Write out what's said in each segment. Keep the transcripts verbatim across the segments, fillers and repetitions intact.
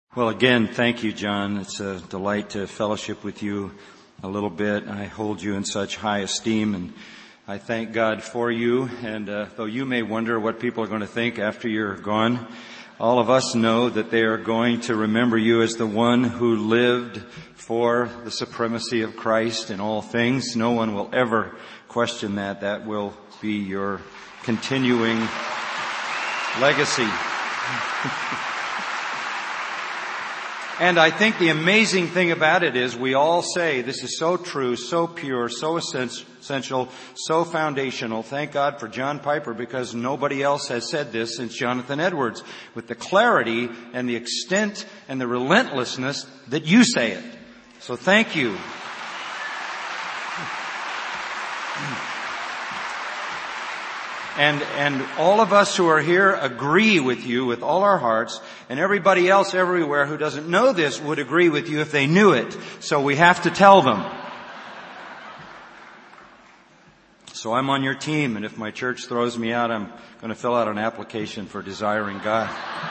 Well, again, thank you, John. It's a delight to fellowship with you a little bit. I hold you in such high esteem, and I thank God for you. And uh, though you may wonder what people are going to think after you're gone, all of us know that they are going to remember you as the one who lived for the supremacy of Christ in all things. No one will ever question that. That will be your continuing legacy. And I think the amazing thing about it is we all say this is so true, so pure, so essential, so foundational. Thank God for John Piper, because nobody else has said this since Jonathan Edwards, with the clarity and the extent and the relentlessness that you say it. So thank you. And, and all of us who are here agree with you with all our hearts, and everybody else everywhere who doesn't know this would agree with you if they knew it. So we have to tell them. So I'm on your team, and if my church throws me out, I'm going to fill out an application for desiring God.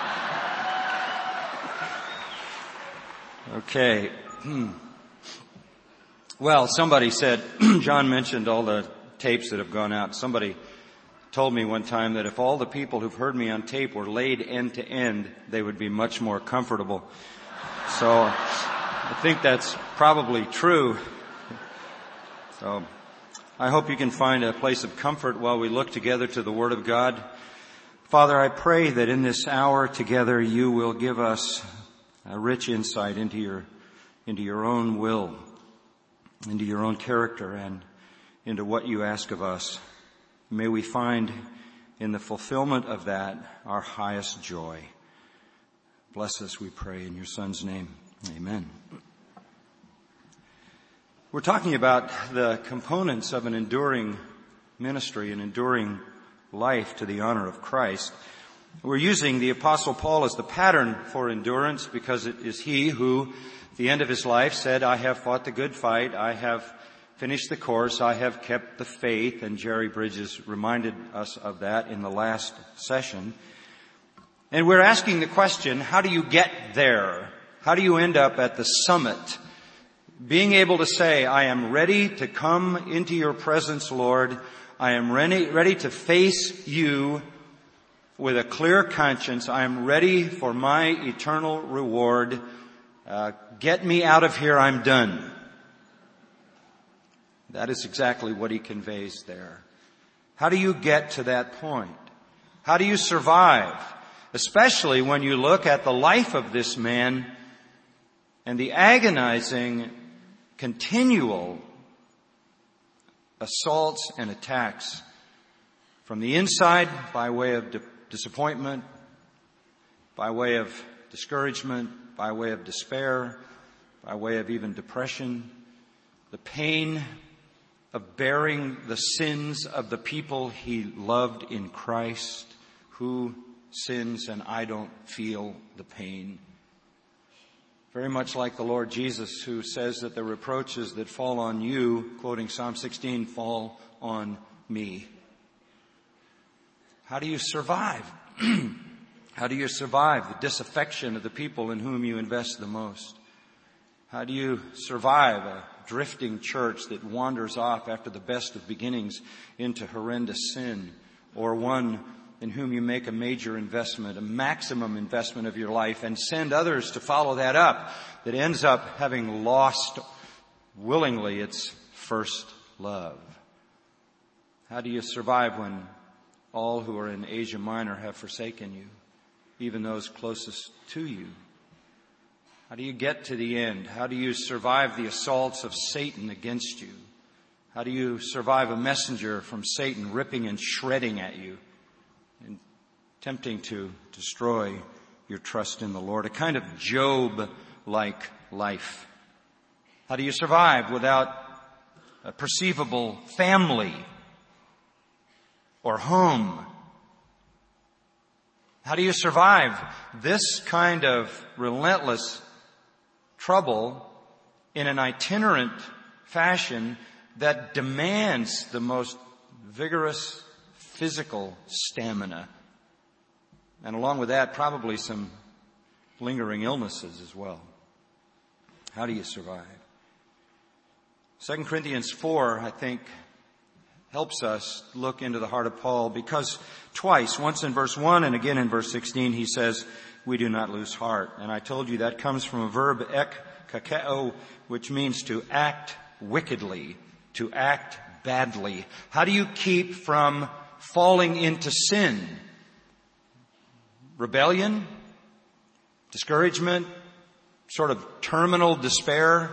Okay. Hmm. Well, somebody said, John mentioned all the tapes that have gone out. Somebody told me one time that if all the people who've heard me on tape were laid end to end, they would be much more comfortable. So I think that's probably true. So I hope you can find a place of comfort while we look together to the Word of God. Father, I pray that in this hour together you will give us a rich insight into your, into your own will, into your own character, and into what you ask of us. May we find in the fulfillment of that our highest joy. Bless us, we pray, in your Son's name. Amen. We're talking about the components of an enduring ministry, an enduring life to the honor of Christ. We're using the Apostle Paul as the pattern for endurance because it is he who, at the end of his life, said, I have fought the good fight, I have finished the course, I have kept the faith, and Jerry Bridges reminded us of that in the last session. And we're asking the question, how do you get there? How do you end up at the summit? Being able to say, I am ready to come into your presence, Lord. I am ready, ready to face you with a clear conscience. I am ready for my eternal reward. Uh, get me out of here, I'm done. That is exactly what he conveys there. How do you get to that point? How do you survive? Especially when you look at the life of this man and the agonizing, continual assaults and attacks from the inside by way of di- disappointment, by way of discouragement, by way of despair, by way of even depression, the pain of bearing the sins of the people he loved in Christ, who sins and I don't feel the pain. Very much like the Lord Jesus, who says that the reproaches that fall on you, quoting Psalm sixteen, fall on me. How do you survive? How do you survive the disaffection of the people in whom you invest the most? How do you survive a drifting church that wanders off after the best of beginnings into horrendous sin, or one in whom you make a major investment, a maximum investment of your life, and send others to follow that up, that ends up having lost willingly its first love? How do you survive when all who are in Asia Minor have forsaken you, even those closest to you? How do you get to the end? How do you survive the assaults of Satan against you? How do you survive a messenger from Satan ripping and shredding at you and attempting to destroy your trust in the Lord? A kind of Job-like life. How do you survive without a perceivable family or home? How do you survive this kind of relentless trouble in an itinerant fashion that demands the most vigorous physical stamina? And along with that, probably some lingering illnesses as well. How do you survive? Second Corinthians four, I think, helps us look into the heart of Paul, because twice, once in verse one and again in verse sixteen, he says, we do not lose heart. And I told you that comes from a verb, ek kakeo, which means to act wickedly, to act badly. How do you keep from falling into sin? Rebellion? Discouragement? Sort of terminal despair?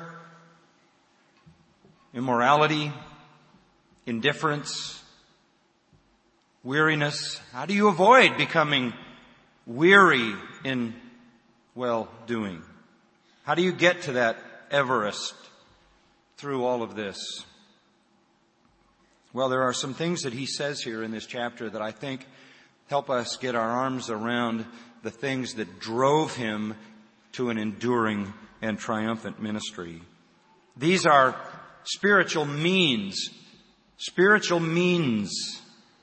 Immorality? Indifference? Weariness? How do you avoid becoming weary in well-doing? How do you get to that Everest through all of this? Well, there are some things that he says here in this chapter that I think help us get our arms around the things that drove him to an enduring and triumphant ministry. These are spiritual means. Spiritual means.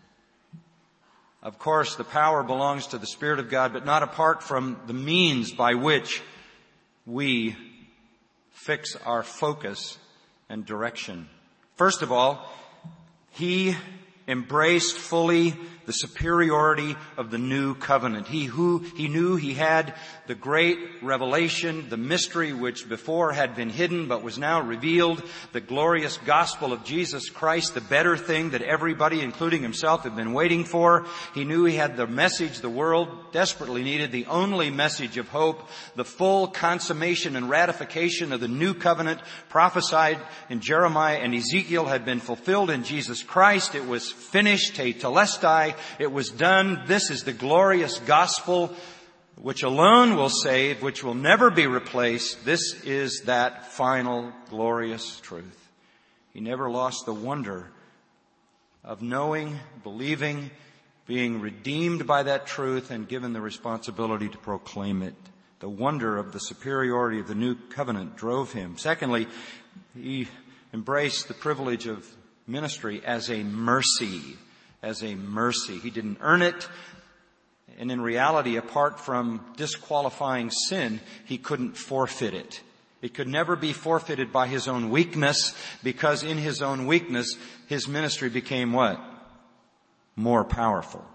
Of course, the power belongs to the Spirit of God, but not apart from the means by which we fix our focus and direction. First of all, he embraced fully the superiority of the new covenant. He who, he knew he had the great revelation, the mystery which before had been hidden but was now revealed, the glorious gospel of Jesus Christ, the better thing that everybody, including himself, had been waiting for. He knew he had the message the world desperately needed, the only message of hope, the full consummation and ratification of the new covenant prophesied in Jeremiah and Ezekiel had been fulfilled in Jesus Christ. It was finished, tetelestai. It was done. This is the glorious gospel which alone will save, which will never be replaced. This is that final glorious truth. He never lost the wonder of knowing, believing, being redeemed by that truth and given the responsibility to proclaim it. The wonder of the superiority of the new covenant drove him. Secondly, he embraced the privilege of ministry as a mercy. As a mercy. He didn't earn it. And in reality, apart from disqualifying sin, he couldn't forfeit it. It could never be forfeited by his own weakness, because in his own weakness, his ministry became what? More powerful.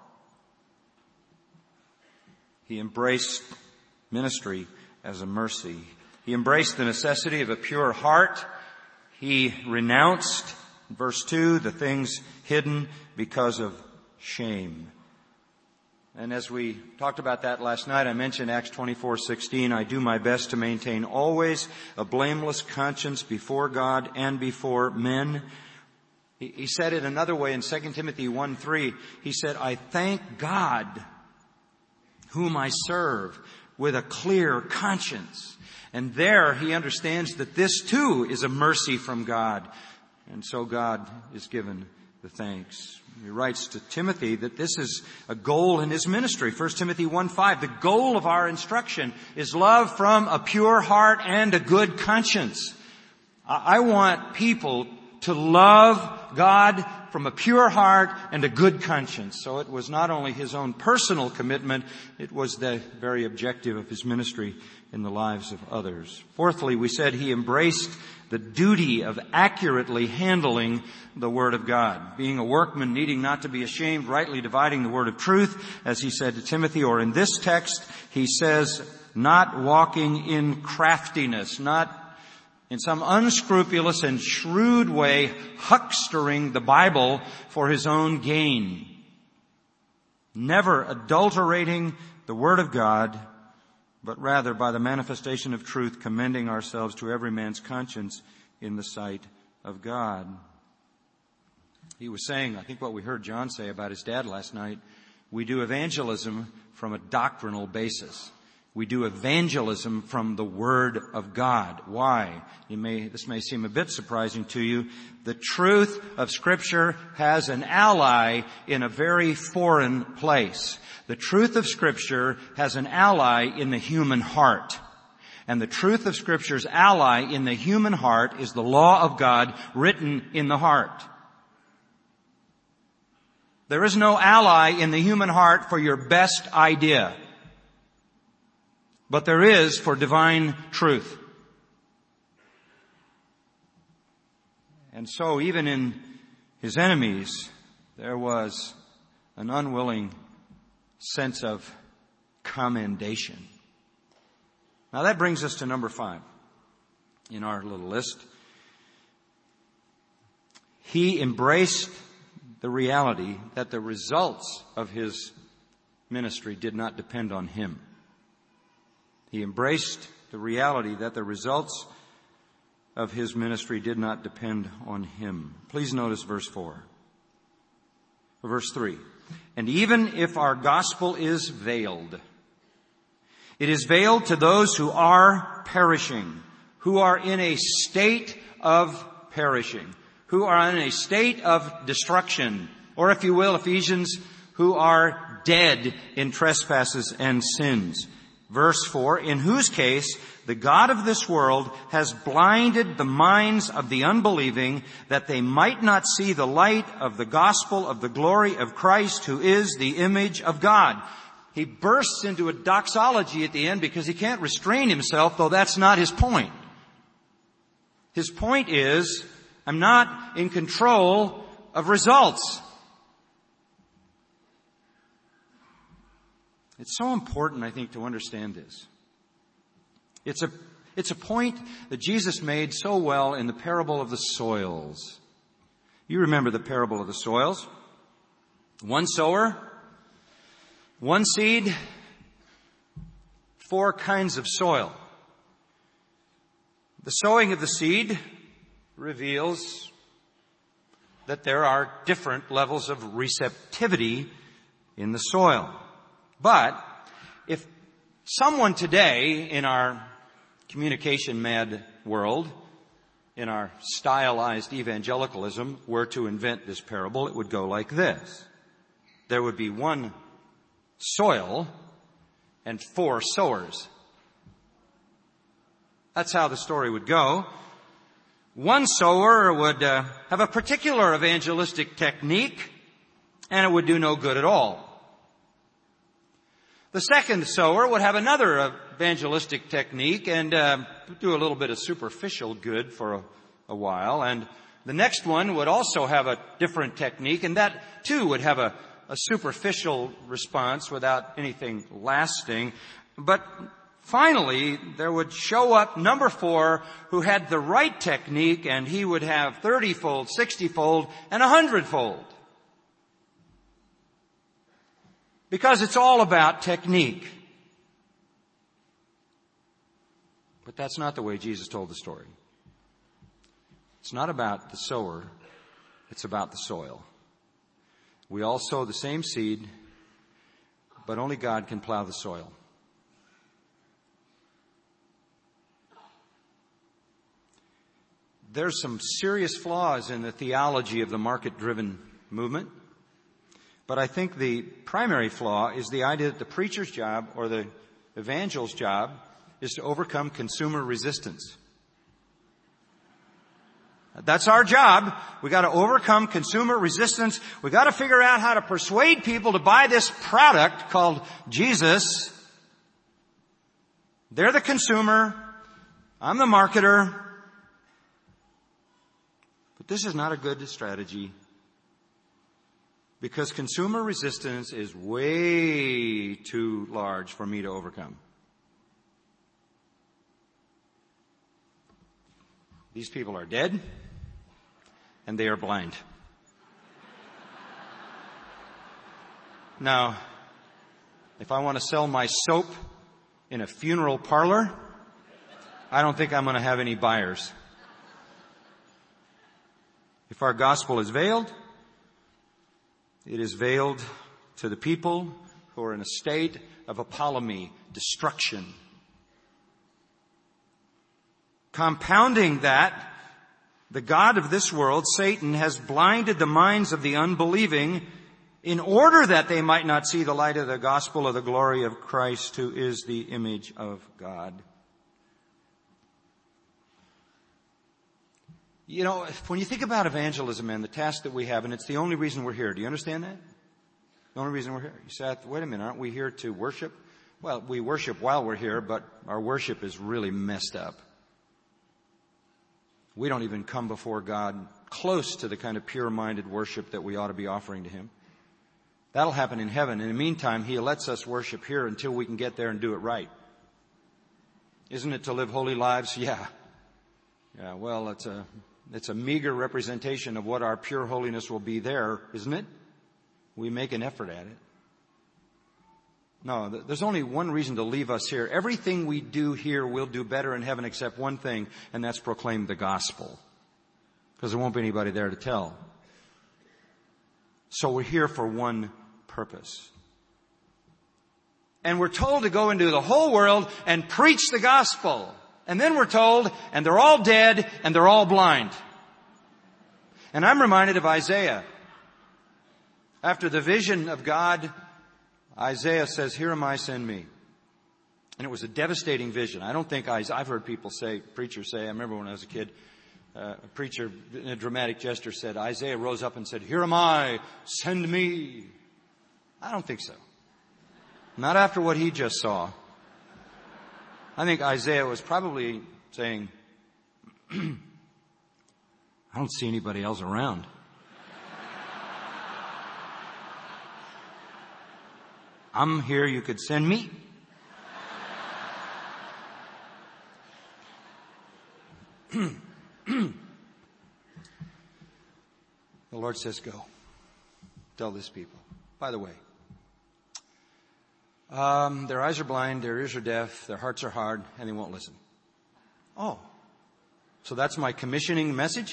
He embraced ministry as a mercy. He embraced the necessity of a pure heart. He renounced, verse two, the things hidden because of shame. And as we talked about that last night, I mentioned Acts twenty-four sixteen. I do my best to maintain always a blameless conscience before God and before men. He said it another way in Second Timothy one three. He said, I thank God whom I serve with a clear conscience. And there he understands that this too is a mercy from God. And so God is given the thanks. He writes to Timothy that this is a goal in his ministry. First Timothy one five, the goal of our instruction is love from a pure heart and a good conscience. I want people to love God from a pure heart and a good conscience. So it was not only his own personal commitment, it was the very objective of his ministry in the lives of others. Fourthly, we said he embraced the duty of accurately handling the Word of God. Being a workman, needing not to be ashamed, rightly dividing the Word of truth, as he said to Timothy, or in this text, he says, not walking in craftiness, not in some unscrupulous and shrewd way huckstering the Bible for his own gain. Never adulterating the Word of God, but rather by the manifestation of truth, commending ourselves to every man's conscience in the sight of God. He was saying, I think what we heard John say about his dad last night, we do evangelism from a doctrinal basis. We do evangelism from the Word of God. Why? You may, this may seem a bit surprising to you. The truth of Scripture has an ally in a very foreign place. The truth of Scripture has an ally in the human heart. And the truth of Scripture's ally in the human heart is the law of God written in the heart. There is no ally in the human heart for your best idea. but there is for divine truth. And so even in his enemies, there was an unwilling sense of commendation. Now that brings us to number five in our little list. He embraced the reality that the results of his ministry did not depend on him. He embraced the reality that the results of his ministry did not depend on him. Please notice verse four. Verse three. And even if our gospel is veiled, it is veiled to those who are perishing, who are in a state of perishing, who are in a state of destruction, or if you will, Ephesians, who are dead in trespasses and sins. Verse four, in whose case the God of this world has blinded the minds of the unbelieving, that they might not see the light of the gospel of the glory of Christ, who is the image of God. He bursts into a doxology at the end because he can't restrain himself, though that's not his point. His point is, I'm not in control of results. It's so important, I think, to understand this. It's a, it's a point that Jesus made so well in the parable of the soils. You remember the parable of the soils. One sower, one seed, four kinds of soil. The sowing of the seed reveals that there are different levels of receptivity in the soil. But if someone today in our communication mad world, in our stylized evangelicalism, were to invent this parable, it would go like this. There would be one soil and four sowers. That's how the story would go. One sower would uh, have a particular evangelistic technique, and it would do no good at all. The second sower would have another evangelistic technique and uh, do a little bit of superficial good for a, a while. And the next one would also have a different technique, and that too would have a, a superficial response without anything lasting. But finally, there would show up number four, who had the right technique, and he would have thirty-fold, sixty-fold, and a hundred-fold. Because it's all about technique. But that's not the way Jesus told the story. It's not about the sower. It's about the soil. We all sow the same seed, but only God can plow the soil. There's some serious flaws in the theology of the market-driven movement. But I think the primary flaw is the idea that the preacher's job or the evangel's job is to overcome consumer resistance. That's our job. We got to overcome consumer resistance. We got to figure out how to persuade people to buy this product called Jesus. They're the consumer. I'm the marketer. But this is not a good strategy. Because consumer resistance is way too large for me to overcome. These people are dead, and they are blind. Now, if I want to sell my soap in a funeral parlor, I don't think I'm going to have any buyers. If our gospel is veiled, it is veiled to the people who are in a state of apollumy, destruction. Compounding that, the God of this world, Satan, has blinded the minds of the unbelieving in order that they might not see the light of the gospel of the glory of Christ, who is the image of God. You know, when you think about evangelism and the task that we have, and it's the only reason we're here. Do you understand that? The only reason we're here. You say, wait a minute, aren't we here to worship? Well, we worship while we're here, but our worship is really messed up. We don't even come before God close to the kind of pure-minded worship that we ought to be offering to Him. That'll happen in heaven. In the meantime, He lets us worship here until we can get there and do it right. Isn't it to live holy lives? Yeah. Yeah, well, it's a, it's a meager representation of what our pure holiness will be there, isn't it? We make an effort at it. No, there's only one reason to leave us here. Everything we do here we'll do better in heaven except one thing, and that's proclaim the gospel. Because there won't be anybody there to tell. So we're here for one purpose. And we're told to go into the whole world and preach the gospel. And then we're told, and they're all dead, and they're all blind. And I'm reminded of Isaiah. After the vision of God, Isaiah says, "Here am I, send me." And it was a devastating vision. I don't think Isaiah, I've heard people say, preachers say, I remember when I was a kid, uh, a preacher in a dramatic gesture said, Isaiah rose up and said, "Here am I, send me." I don't think so. Not after what he just saw. I think Isaiah was probably saying, I don't see anybody else around. I'm here, you could send me. The Lord says, go. Tell this people. By the way, um, their eyes are blind, their ears are deaf, their hearts are hard, and they won't listen. Oh, so that's my commissioning message?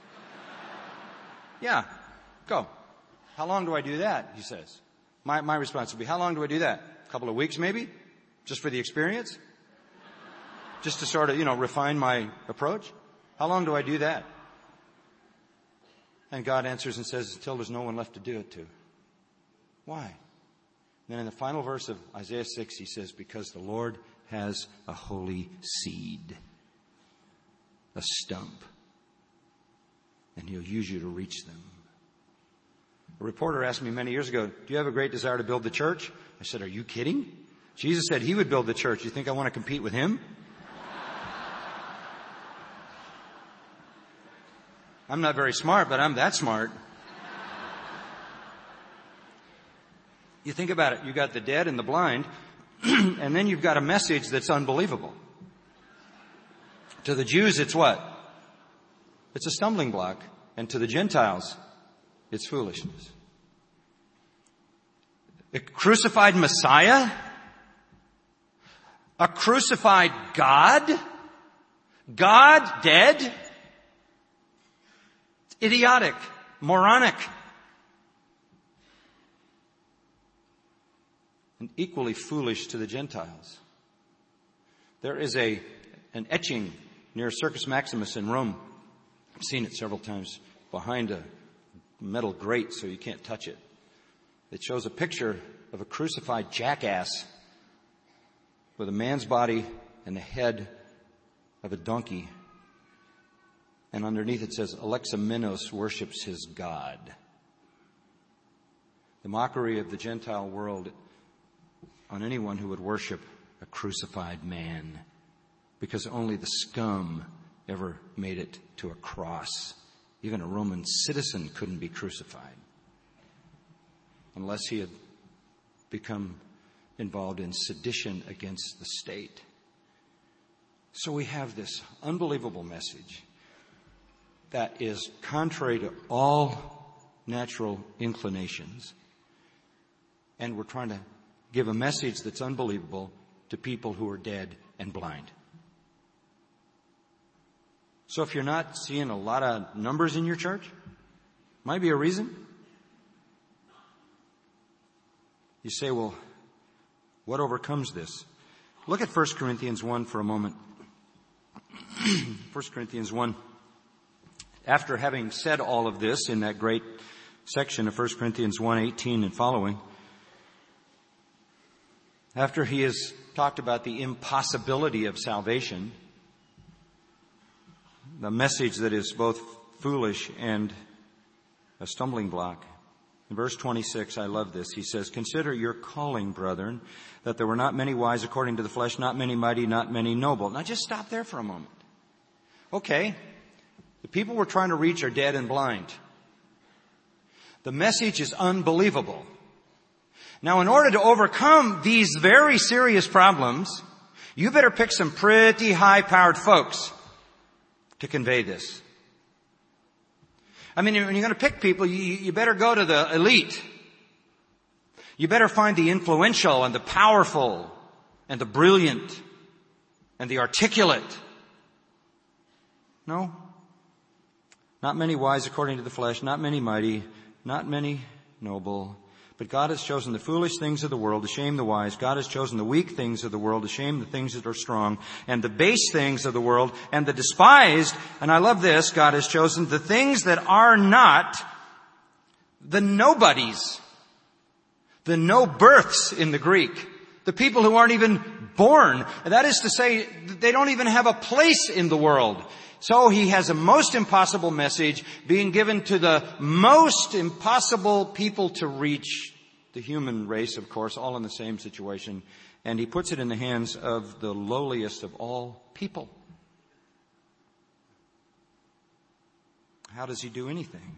Yeah, go. How long do I do that? He says. My, my response would be, how long do I do that? A couple of weeks maybe? Just for the experience? Just to sort of, you know, refine my approach? How long do I do that? And God answers and says, until there's no one left to do it to. Why? And then in the final verse of Isaiah six, he says, because the Lord has a holy seed, a stump, and He'll use you to reach them. A reporter asked me many years ago, do you have a great desire to build the church? I said, are you kidding? Jesus said He would build the church. You think I want to compete with Him? I'm not very smart, but I'm that smart. You think about it. You've got the dead and the blind, and then you've got a message that's unbelievable. To the Jews, it's what? It's a stumbling block. And to the Gentiles, it's foolishness. A crucified Messiah? A crucified God? God dead? Idiotic, moronic, and equally foolish to the Gentiles. There is a an etching near Circus Maximus in Rome. I've seen it several times behind a metal grate so you can't touch it. It shows a picture of a crucified jackass with a man's body and the head of a donkey. And underneath it says, Alexamenos worships his God. The mockery of the Gentile world on anyone who would worship a crucified man, because only the scum ever made it to a cross. Even a Roman citizen couldn't be crucified unless he had become involved in sedition against the state. So we have this unbelievable message that is contrary to all natural inclinations. And we're trying to give a message that's unbelievable to people who are dead and blind. So if you're not seeing a lot of numbers in your church, might be a reason. You say, well, what overcomes this? Look at First Corinthians one for a moment. First Corinthians one. After having said all of this in that great section of First Corinthians one eighteen and following, after he has talked about the impossibility of salvation, the message that is both foolish and a stumbling block, In verse twenty-six, I love this. He says, "Consider your calling, brethren, that there were not many wise according to the flesh, not many mighty, not many noble." Now just stop there for a moment. Okay, the people we're trying to reach are dead and blind. The message is unbelievable. Now, in order to overcome these very serious problems, you better pick some pretty high-powered folks to convey this. I mean, when you're going to pick people, you, you better go to the elite. You better find the influential and the powerful and the brilliant and the articulate. No. Not many wise according to the flesh, not many mighty, not many noble. But God has chosen the foolish things of the world to shame the wise. God has chosen the weak things of the world to shame the things that are strong. And the base things of the world and the despised, and I love this, God has chosen the things that are not, the nobodies, the no births in the Greek, the people who aren't even born. That is to say, they don't even have a place in the world. So he has a most impossible message being given to the most impossible people to reach, the human race, of course, all in the same situation. And he puts it in the hands of the lowliest of all people. How does he do anything?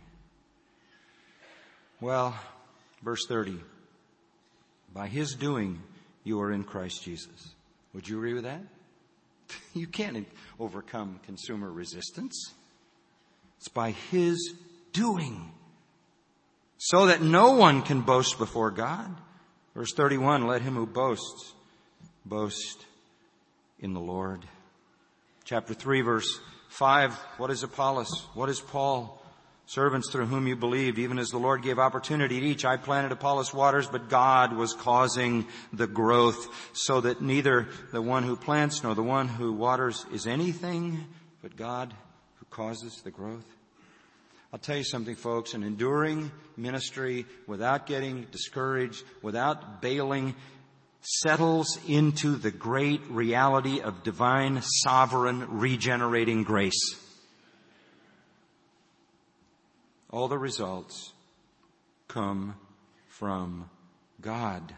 Well, verse thirty. By his doing, you are in Christ Jesus. Would you agree with that? You can't overcome consumer resistance. It's by his doing, so that no one can boast before God. Verse thirty-one, let him who boasts, boast in the Lord. Chapter three, verse five, what is Apollos? What is Paul? Servants through whom you believed, even as the Lord gave opportunity to each. I planted, Apollos waters, but God was causing the growth, so that neither the one who plants nor the one who waters is anything, but God who causes the growth. I'll tell you something, folks, an enduring ministry without getting discouraged, without bailing, settles into the great reality of divine, sovereign, regenerating grace. All the results come from God.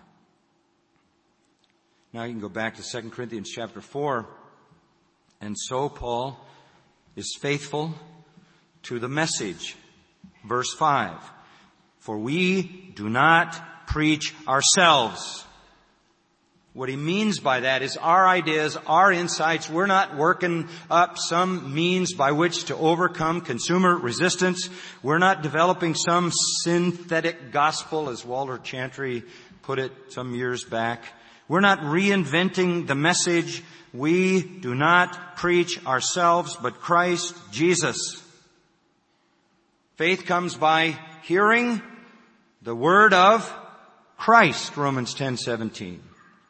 Now you can go back to Second Corinthians chapter four. And so Paul is faithful to the message. Verse five. For we do not preach ourselves. What he means by that is our ideas, our insights. We're not working up some means by which to overcome consumer resistance. We're not developing some synthetic gospel, as Walter Chantry put it some years back. We're not reinventing the message. We do not preach ourselves, but Christ Jesus. Faith comes by hearing the word of Christ, Romans ten seventeen.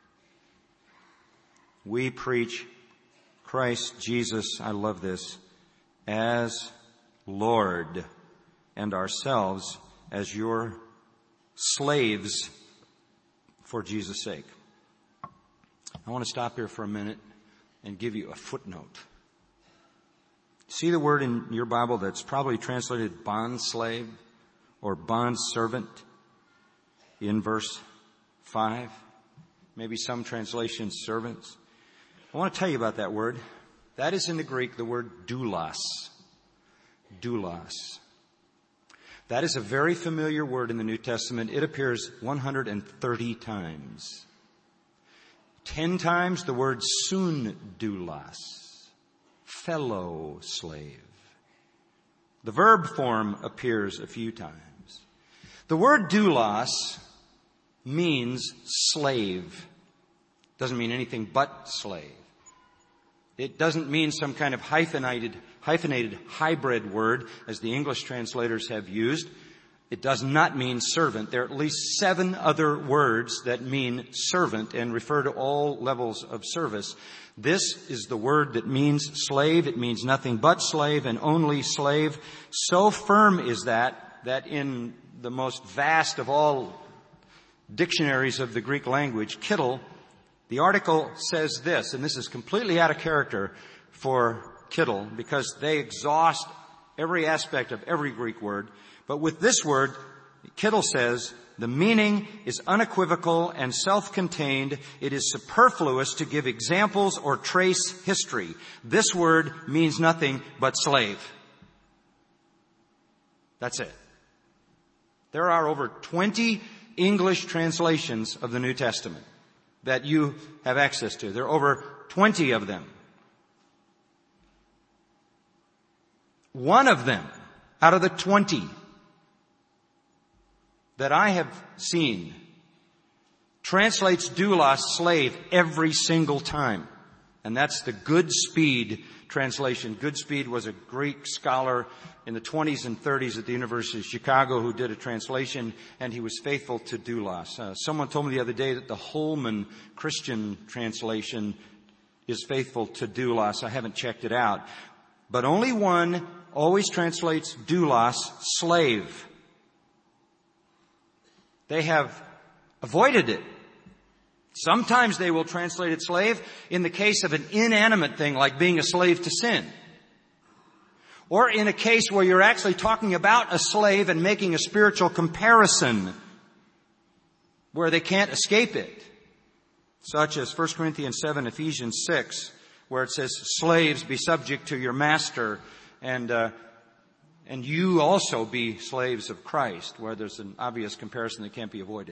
We preach Christ Jesus, I love this, as Lord, and ourselves as your slaves for Jesus' sake. I want to stop here for a minute and give you a footnote. See the word in your Bible that's probably translated bond slave or bond servant in verse five? Maybe some translations servants. I want to tell you about that word. That is in the Greek the word doulos. Doulos. That is a very familiar word in the New Testament. It appears one hundred thirty times. Ten times the word sundoulos, fellow slave. The verb form appears a few times. The word doulos means slave. Doesn't mean anything but slave. It doesn't mean some kind of hyphenated, hyphenated hybrid word, as the English translators have used. It does not mean servant. There are at least seven other words that mean servant and refer to all levels of service. This is the word that means slave. It means nothing but slave and only slave. So firm is that, that in the most vast of all dictionaries of the Greek language, Kittel, the article says this, and this is completely out of character for Kittel because they exhaust every aspect of every Greek word. But with this word, Kittle says, the meaning is unequivocal and self-contained. It is superfluous to give examples or trace history. This word means nothing but slave. That's it. There are over twenty English translations of the New Testament that you have access to. There are over twenty of them. One of them out of the twenty that I have seen translates doulos, slave, every single time. And that's the Goodspeed translation. Goodspeed was a Greek scholar in the twenties and thirties at the University of Chicago who did a translation, and he was faithful to doulos. Uh, someone told me the other day that the Holman Christian translation is faithful to doulos. I haven't checked it out. But only one always translates doulos, slave. They have avoided it. Sometimes they will translate it slave in the case of an inanimate thing like being a slave to sin. Or in a case where you're actually talking about a slave and making a spiritual comparison where they can't escape it. Such as First Corinthians seven, Ephesians six, where it says, slaves, be subject to your master, and uh, and you also be slaves of Christ, where there's an obvious comparison that can't be avoided.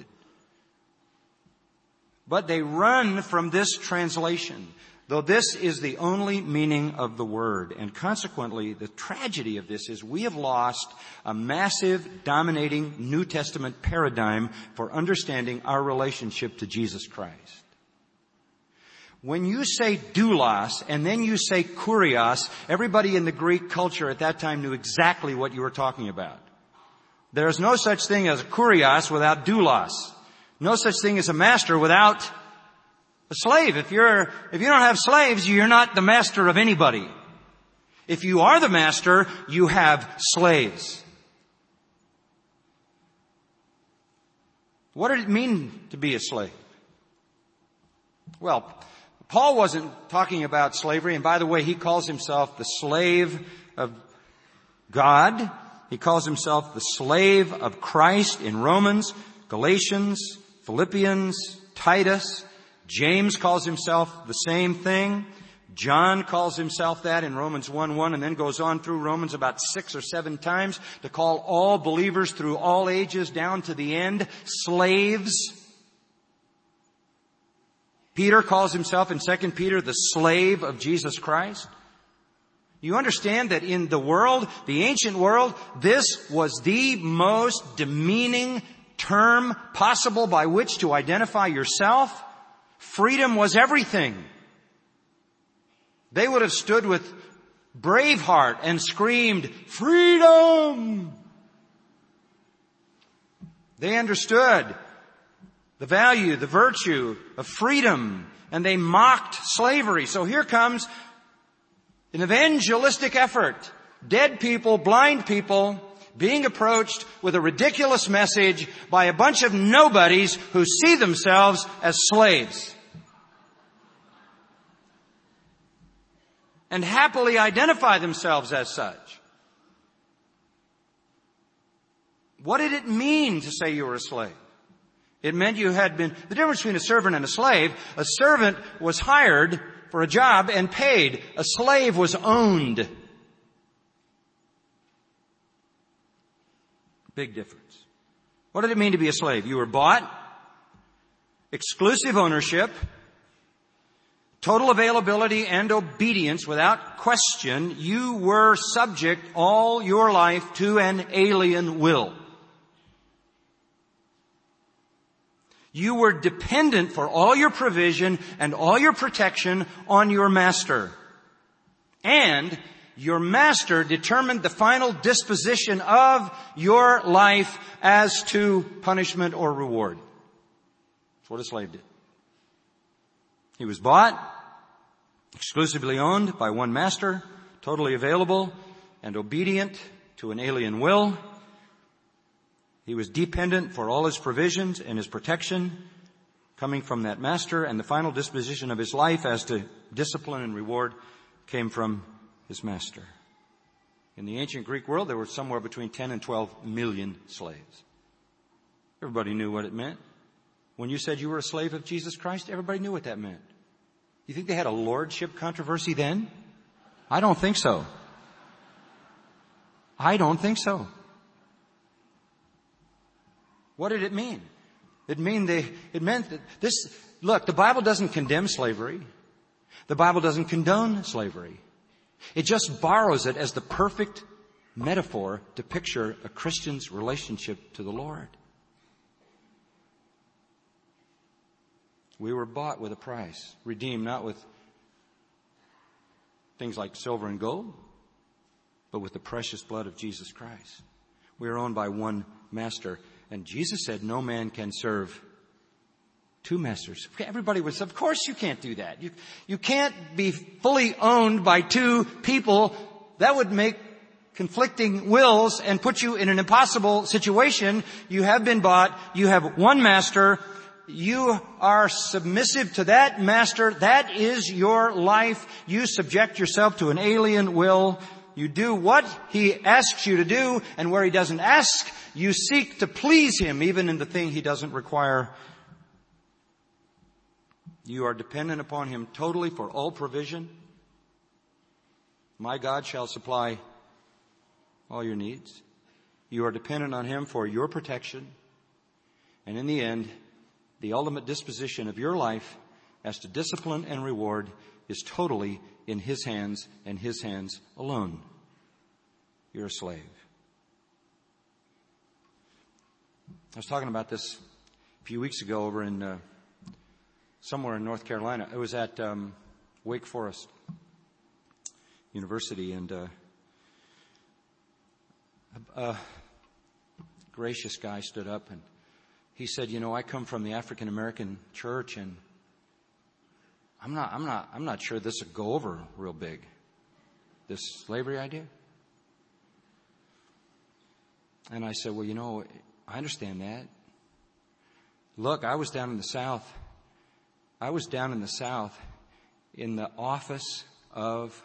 But they run from this translation, though this is the only meaning of the word. And consequently, the tragedy of this is we have lost a massive, dominating New Testament paradigm for understanding our relationship to Jesus Christ. When you say doulos and then you say kurios, everybody in the Greek culture at that time knew exactly what you were talking about. There is no such thing as kurios without doulos. No such thing as a master without a slave. If you're, if you don't have slaves, you're not the master of anybody. If you are the master, you have slaves. What did it mean to be a slave? Well, Paul wasn't talking about slavery, and by the way, he calls himself the slave of God. He calls himself the slave of Christ in Romans, Galatians, Philippians, Titus. James calls himself the same thing. John calls himself that in Romans one one and then goes on through Romans about six or seven times to call all believers through all ages down to the end slaves. Peter calls himself in Second Peter the slave of Jesus Christ. You understand that in the world, the ancient world, this was the most demeaning term possible by which to identify yourself. Freedom was everything. They would have stood with Braveheart and screamed, freedom! They understood the value, the virtue of freedom, and they mocked slavery. So here comes an evangelistic effort. Dead people, blind people, being approached with a ridiculous message by a bunch of nobodies who see themselves as slaves. And happily identify themselves as such. What did it mean to say you were a slave? It meant you had been, the difference between a servant and a slave, a servant was hired for a job and paid. A slave was owned. Big difference. What did it mean to be a slave? You were bought, exclusive ownership, total availability and obedience without question. You were subject all your life to an alien will. You were dependent for all your provision and all your protection on your master. And your master determined the final disposition of your life as to punishment or reward. That's what a slave did. He was bought, exclusively owned by one master, totally available and obedient to an alien will. He was dependent for all his provisions and his protection coming from that master, and the final disposition of his life as to discipline and reward came from his master. In the ancient Greek world, there were somewhere between ten and twelve million slaves. Everybody knew what it meant. When you said you were a slave of Jesus Christ, everybody knew what that meant. You think they had a lordship controversy then? I don't think so. I don't think so. What did it mean? It mean they, it meant that this, look, the Bible doesn't condemn slavery. The Bible doesn't condone slavery. It just borrows it as the perfect metaphor to picture a Christian's relationship to the Lord. We were bought with a price, redeemed not with things like silver and gold, but with the precious blood of Jesus Christ. We are owned by one master. And Jesus said no man can serve two masters. Everybody would say, of course you can't do that. You, you can't be fully owned by two people. That would make conflicting wills and put you in an impossible situation. You have been bought. You have one master. You are submissive to that master. That is your life. You subject yourself to an alien will. You do what he asks you to do, and where he doesn't ask, you seek to please him, even in the thing he doesn't require. You are dependent upon him totally for all provision. My God shall supply all your needs. You are dependent on him for your protection. And in the end, the ultimate disposition of your life as to discipline and reward is totally in his hands and his hands alone. You're a slave. I was talking about this a few weeks ago over in uh, somewhere in North Carolina. It was at um, Wake Forest University, and uh, a, a gracious guy stood up and he said, "You know, I come from the African American church, and I'm not, I'm not, I'm not sure this would go over real big. This slavery idea." And I said, "Well, you know, I understand that. Look, I was down in the South. I was down in the South in the office of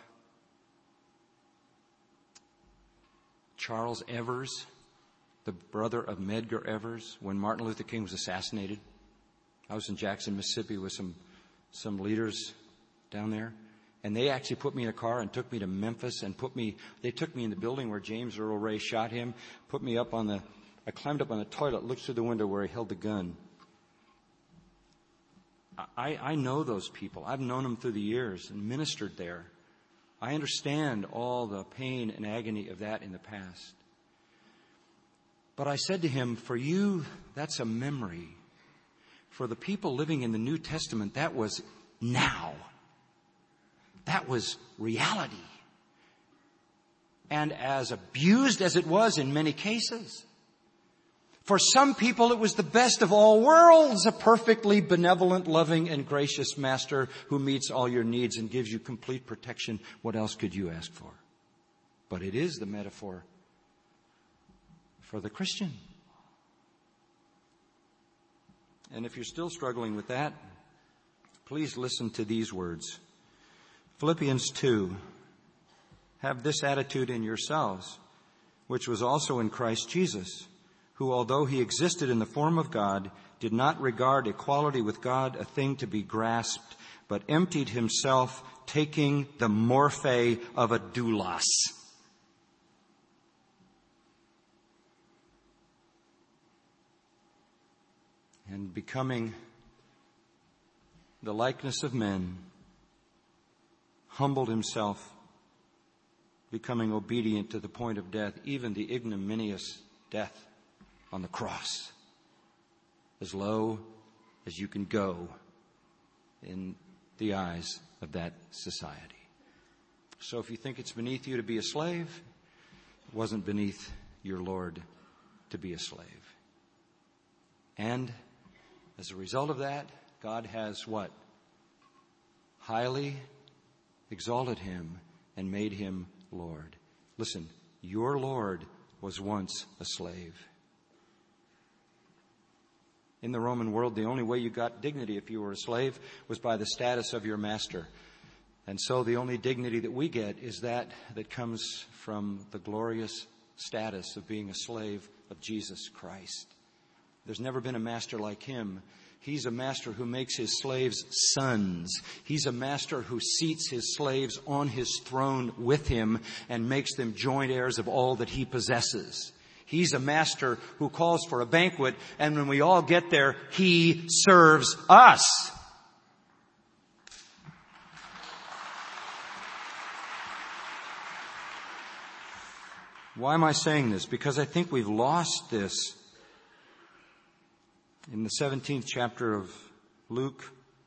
Charles Evers, the brother of Medgar Evers, when Martin Luther King was assassinated. I was in Jackson, Mississippi with some some leaders down there. And they actually put me in a car and took me to Memphis and put me, they took me in the building where James Earl Ray shot him, put me up on the, I climbed up on the toilet, looked through the window where he held the gun. I, I know those people. I've known them through the years and ministered there. I understand all the pain and agony of that in the past. But I said to him, for you, that's a memory. For the people living in the New Testament, that was now. That was reality. And as abused as it was in many cases, for some people it was the best of all worlds, a perfectly benevolent, loving, and gracious master who meets all your needs and gives you complete protection. What else could you ask for? But it is the metaphor for the Christian. And if you're still struggling with that, please listen to these words. Philippians two, have this attitude in yourselves, which was also in Christ Jesus, who, although he existed in the form of God, did not regard equality with God a thing to be grasped, but emptied himself, taking the morphe of a doulos. And becoming the likeness of men, humbled himself, becoming obedient to the point of death, even the ignominious death on the cross, as low as you can go in the eyes of that society. So if you think it's beneath you to be a slave, it wasn't beneath your Lord to be a slave. And as a result of that, God has what? Highly exalted him and made him Lord. Listen, your Lord was once a slave. In the Roman world, the only way you got dignity if you were a slave was by the status of your master. And so the only dignity that we get is that that comes from the glorious status of being a slave of Jesus Christ. There's never been a master like him. He's a master who makes his slaves sons. He's a master who seats his slaves on his throne with him and makes them joint heirs of all that he possesses. He's a master who calls for a banquet, and when we all get there, he serves us. Why am I saying this? Because I think we've lost this. In the seventeenth chapter of Luke,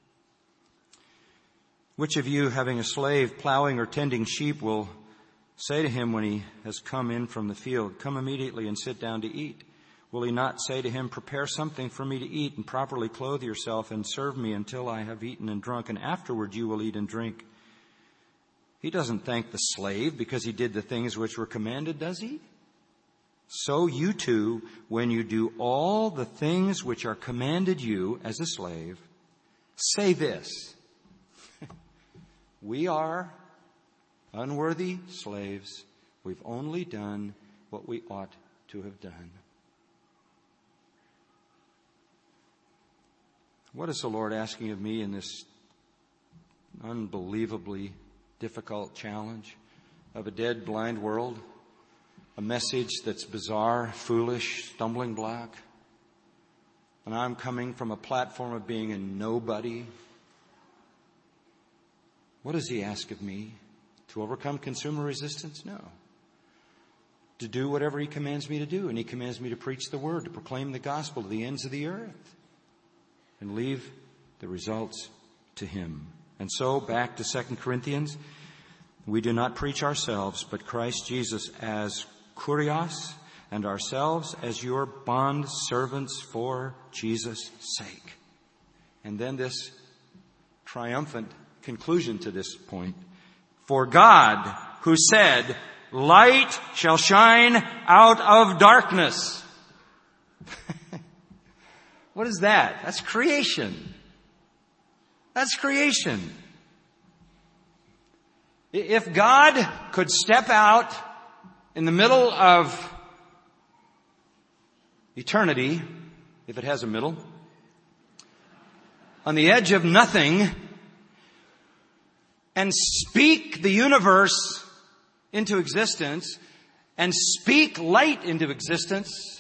which of you, having a slave plowing or tending sheep, will say to him when he has come in from the field, "Come immediately and sit down to eat"? Will he not say to him, "Prepare something for me to eat and properly clothe yourself and serve me until I have eaten and drunk, and afterward you will eat and drink"? He doesn't thank the slave because he did the things which were commanded, does he? So you too, when you do all the things which are commanded you as a slave, say this: we are unworthy slaves. We've only done what we ought to have done. What is the Lord asking of me in this unbelievably difficult challenge of a dead, blind world? A message that's bizarre, foolish, stumbling block. And I'm coming from a platform of being a nobody. What does he ask of me? To overcome consumer resistance? No. To do whatever he commands me to do. And he commands me to preach the word, to proclaim the gospel to the ends of the earth. And leave the results to him. And so, back to Second Corinthians. We do not preach ourselves, but Christ Jesus as Kurios, and ourselves as your bond servants for Jesus' sake. And then this triumphant conclusion to this point. For God, who said, "Light shall shine out of darkness." What is that? That's creation. That's creation. If God could step out in the middle of eternity, if it has a middle, on the edge of nothing, and speak the universe into existence, and speak light into existence,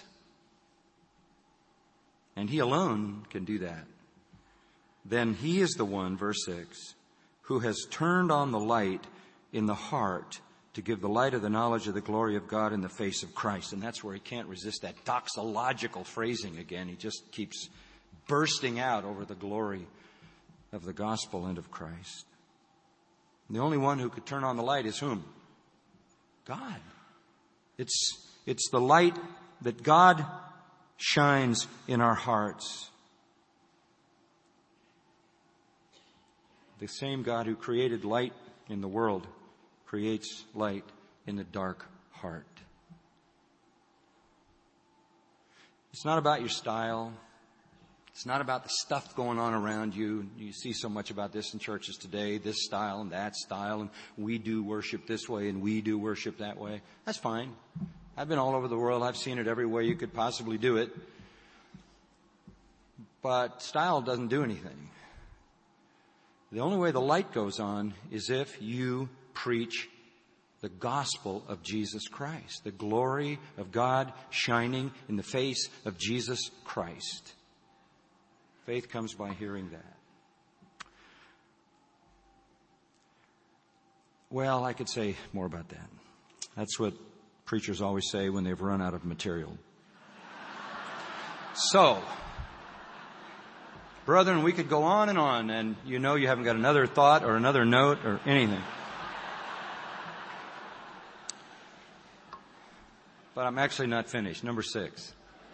and he alone can do that, then he is the one, verse six, who has turned on the light in the heart to give the light of the knowledge of the glory of God in the face of Christ. And that's where he can't resist that doxological phrasing again. He just keeps bursting out over the glory of the gospel and of Christ. And the only one who could turn on the light is whom? God. It's, it's the light that God shines in our hearts. The same God who created light in the world creates light in the dark heart. It's not about your style. It's not about the stuff going on around you. You see so much about this in churches today, this style and that style, and we do worship this way and we do worship that way. That's fine. I've been all over the world. I've seen it every way you could possibly do it. But style doesn't do anything. The only way the light goes on is if you preach the gospel of Jesus Christ, the glory of God shining in the face of Jesus Christ. Faith comes by hearing that. Well, I could say more about that. That's what preachers always say when they've run out of material. So, brethren, we could go on and on, and you know you haven't got another thought or another note or anything. But I'm actually not finished. Number six.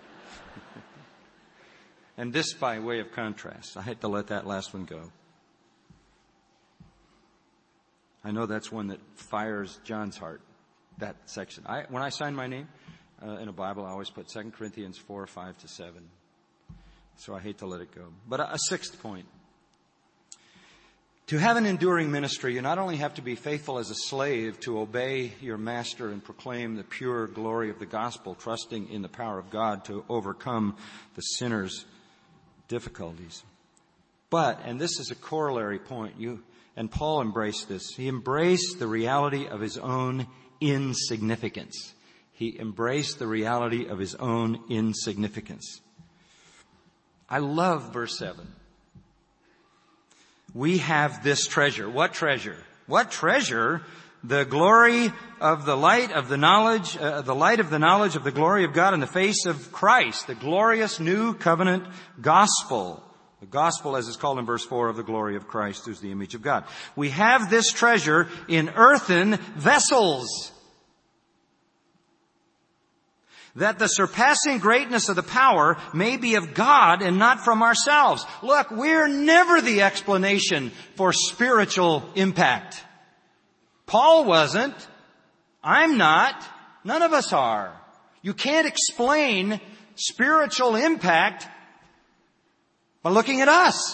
And this by way of contrast. I had to let that last one go. I know that's one that fires John's heart, that section. I, when I sign my name uh, in a Bible, I always put Second Corinthians four, five to seven. So I hate to let it go. But a, a sixth point. To have an enduring ministry, you not only have to be faithful as a slave to obey your master and proclaim the pure glory of the gospel, trusting in the power of God to overcome the sinner's difficulties. But, and this is a corollary point, you and Paul embraced this. He embraced the reality of his own insignificance. He embraced the reality of his own insignificance. I love verse seven. We have this treasure. What treasure? What treasure? The glory of the light of the knowledge, uh, the light of the knowledge of the glory of God in the face of Christ. The glorious new covenant gospel. The gospel, as is called in verse four, of the glory of Christ, who's the image of God. We have this treasure in earthen vessels, that the surpassing greatness of the power may be of God and not from ourselves. Look, we're never the explanation for spiritual impact. Paul wasn't. I'm not. None of us are. You can't explain spiritual impact by looking at us.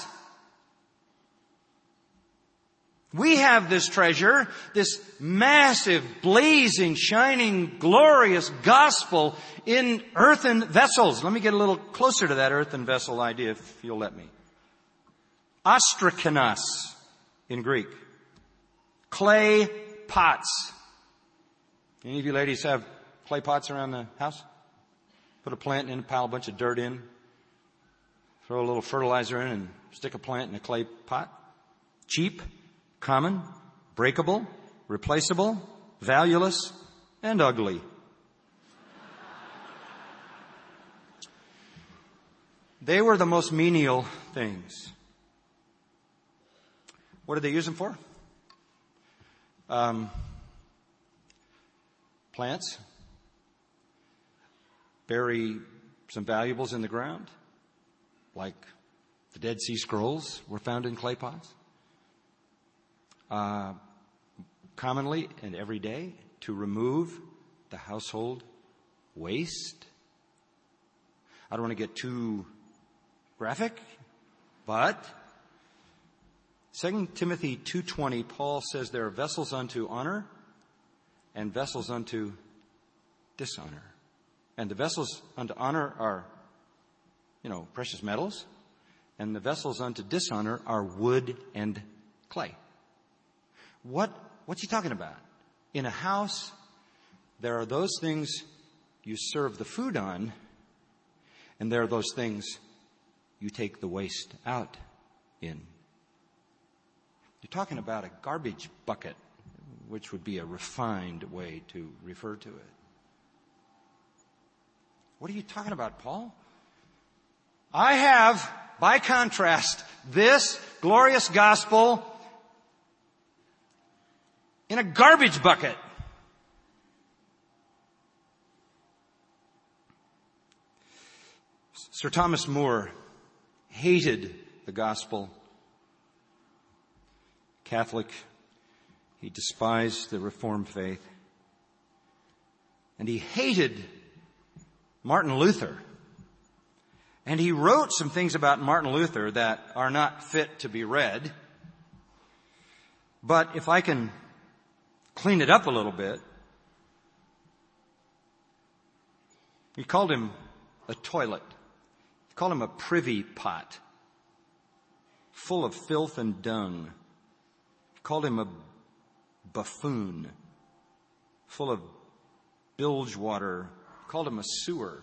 We have this treasure, this massive, blazing, shining, glorious gospel in earthen vessels. Let me get a little closer to that earthen vessel idea, if you'll let me. Ostrakinos in Greek. Clay pots. Any of you ladies have clay pots around the house? Put a plant in, pile a bunch of dirt in, throw a little fertilizer in, and stick a plant in a clay pot. Cheap, common, breakable, replaceable, valueless, and ugly. They were the most menial things. What did they use them for? Um, plants. Bury some valuables in the ground, like the Dead Sea Scrolls were found in clay pots. Uh, commonly and every day, to remove the household waste. I don't want to get too graphic, but Second Timothy two twenty, Paul says there are vessels unto honor and vessels unto dishonor. And the vessels unto honor are, you know, precious metals, and the vessels unto dishonor are wood and clay. What, what's he talking about? In a house, there are those things you serve the food on, and there are those things you take the waste out in. You're talking about a garbage bucket, which would be a refined way to refer to it. What are you talking about, Paul? I have, by contrast, this glorious gospel in a garbage bucket. Sir Thomas More hated the gospel. Catholic. He despised the Reformed faith. And he hated Martin Luther. And he wrote some things about Martin Luther that are not fit to be read. But if I can clean it up a little bit, he called him a toilet. He called him a privy pot, full of filth and dung. He called him a buffoon, full of bilge water. He called him a sewer.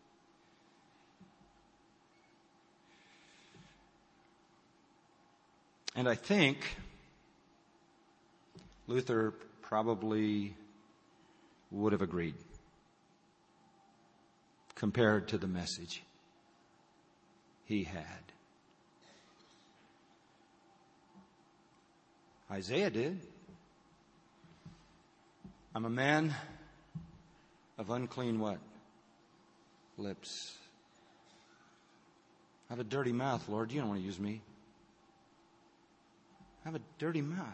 And I think Luther probably would have agreed compared to the message he had. Isaiah did. I'm a man of unclean what? Lips. I have a dirty mouth, Lord. You don't want to use me. I have a dirty mouth.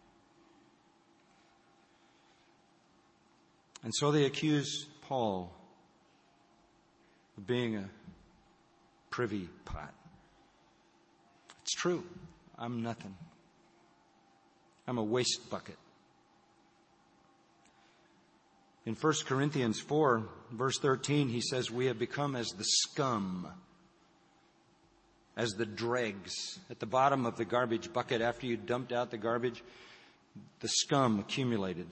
And so they accuse Paul of being a privy pot. It's true. I'm nothing. I'm a waste bucket. In First Corinthians four, verse thirteen, he says, we have become as the scum, as the dregs. At the bottom of the garbage bucket, after you dumped out the garbage, the scum accumulated.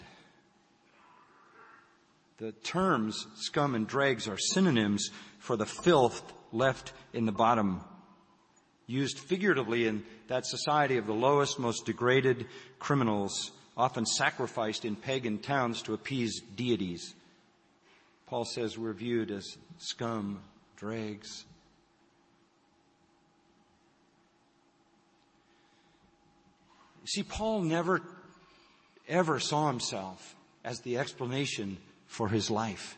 The terms scum and dregs are synonyms for the filth left in the bottom, used figuratively in that society of the lowest, most degraded criminals, often sacrificed in pagan towns to appease deities. Paul says we're viewed as scum, dregs. See, Paul never, ever saw himself as the explanation for his life.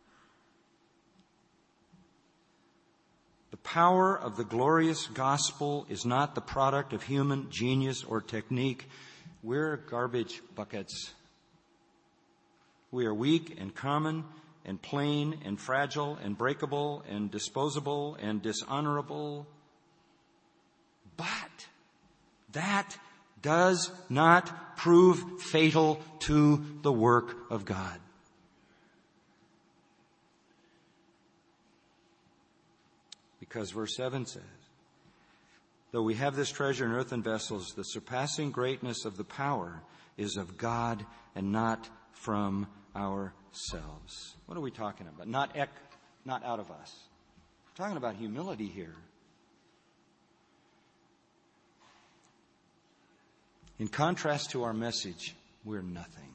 The power of the glorious gospel is not the product of human genius or technique. We're garbage buckets. We are weak and common and plain and fragile and breakable and disposable and dishonorable. But that does not prove fatal to the work of God. Because verse seven says, though we have this treasure in earthen vessels, the surpassing greatness of the power is of God and not from ourselves. What are we talking about? Not ec, not out of us. We're talking about humility here. In contrast to our message, we're nothing.